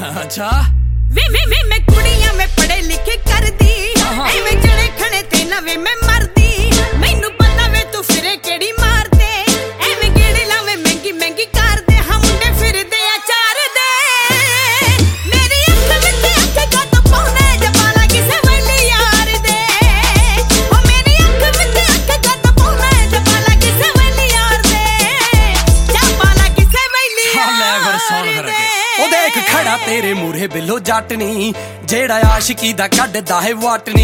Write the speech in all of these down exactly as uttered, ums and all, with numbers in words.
अच्छा वे वे वे मैं कुड़ियां में पढ़े लिखे कर दी एवें जड़े खणे ते नवे मैं मर दी मैनू पता वे तू फिरे केड़ी मार दे एवें गेड़े लावे महंगी महंगी कर दे हम मुंडे फिरदे आ चार दे मेरी अख विच अख गद पाउणे जबाला किसे वैली यार दे ओ मेरी अख विच अख गद पाउणे जबाला किसे वैली यार दे जबाला किसे वैली यार दे ओ देख खड़ा तेरे मूरे बिलो जट नी जेड़ा आशिकी दा कड्डदा है वाट नी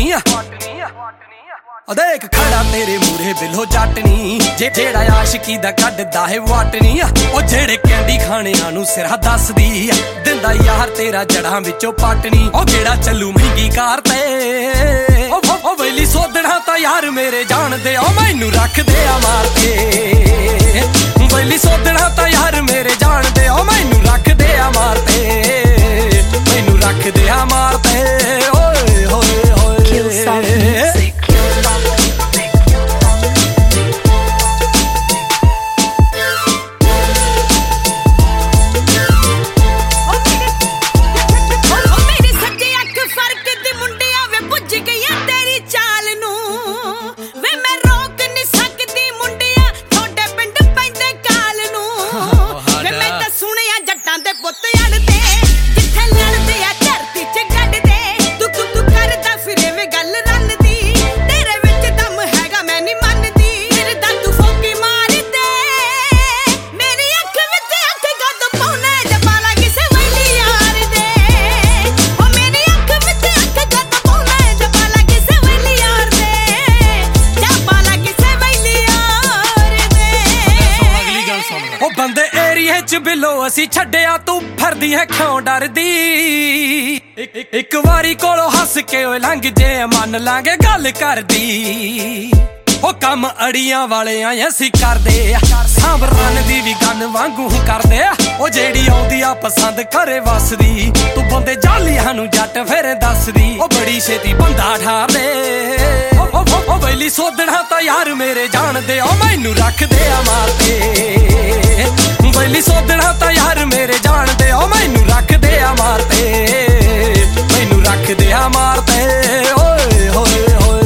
ओ देख खड़ा तेरे मूरे बिलो जट नी जे जेड़ा आशिकी दा कड्डदा है वाट नी ओ जेड़े कैंडी खाणियां नू सिरा दसदी दिंदा यार तेरा जड़ां विचों पटनी ओ जेड़ा चलू महंगी कार ते ओ ओ वेली सोधना ता यार मेरे जान दे ओ मैनू रख दे आ मार के वेली सोधना ता यार मेरे जान दे ओ मैनू रख दे आ मार ते मैनू रख दे आ मार ते ओए होए होए बंदे एरिए च बिलो असी छड्डिया तू फरदी है क्यों डरदी एक, एक, एक वारी कोलों हस के ओए लंघ जे मन लांगे गल करदी ओ कम अड़ियां वाले आए असी करदे सांभ रन दी भी गन वांगू करदे ओ जेड़ी आउंदी आ पसंद करे वसदी तू बंदे जालियां नू जट फिर दसदी ओ बड़ी छेती बंदा ठार दे ओ ओ ओ वेली सोधना ता यार मेरे जान दे ओ मैनू रख दे आ मार के वेली सोधना ता यार मेरे जान दे ओ मैनू रख दे आ मार ते मैनू रख दे आ मार ते ओए होए होए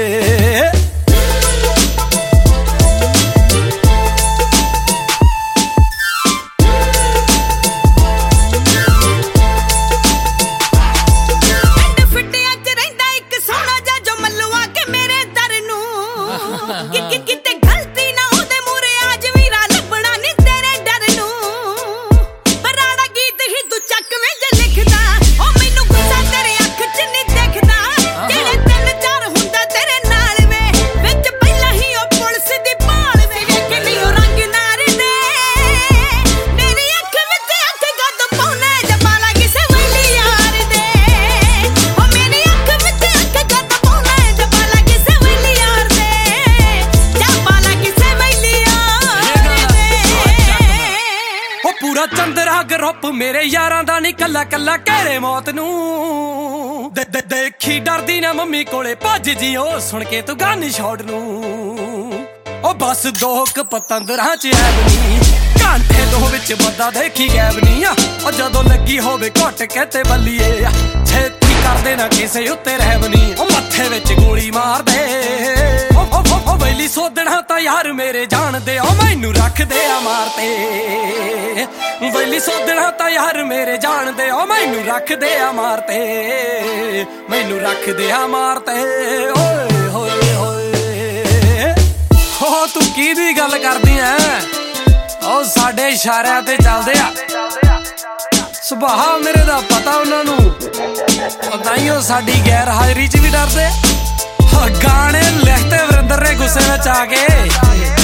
पूरा चंद्रा ग्रुप मेरे यारां दा नी कल्ला कल्ला कहरे मौत नू दे, दे, देखी डरदी ना मम्मी कोले भज जी ओ सुन के तू गन शॉट नू ओ बस दो क पतंदरां च ऐब नी घंटे दो विच बंदा देखी गैब नी ओ जदों लगी होवे घुट के ते बल्लीए छेती कर देना किसे उत्ते रहब नी ओ मत्थे विच गोली मार दे ओ ओ ओ वेली सोधना ता यार मेरे जान दे ओ मैनू रख दे आ मार ते वेली सोधना ता यार मेरे जान दे ओ मैनू रख दे आ मार ते मैनू रख दे आ मार ते ओए होए होए हो तू की दी गल करदी ऐ ओ साडे इशारियां ते चलदे आ सुभाह मेरे दा पता उन्हां नू ताइयों साडी गैर हाजरी च भी डरदे गाने लिखते वरिंदर ने गुस्से विच आके